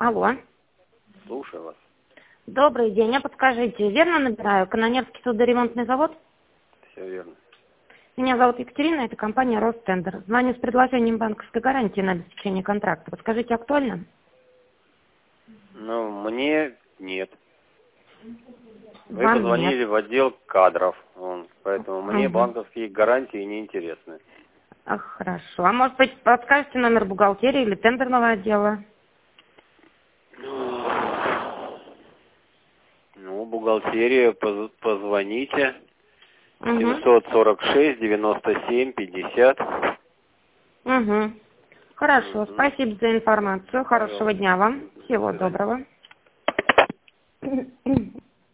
Алло. Слушаю вас. Добрый день. А подскажите, верно набираю? Канонерский судоремонтный завод? Все верно. Меня зовут Екатерина, это компания Ростендер. Звоню с предложением банковской гарантии на обеспечение контракта. Подскажите, актуально? Ну, мне нет. Вы Вам позвонили нет. в отдел кадров, поэтому мне Угу. банковские гарантии не интересны. Хорошо. А может быть, подскажете номер бухгалтерии или тендерного отдела? Ну, бухгалтерия, позвоните. Угу. 746-97-50. Угу. Хорошо. Угу. Спасибо за информацию. Хорошего Пожалуйста. дня вам. До Всего свидания. доброго.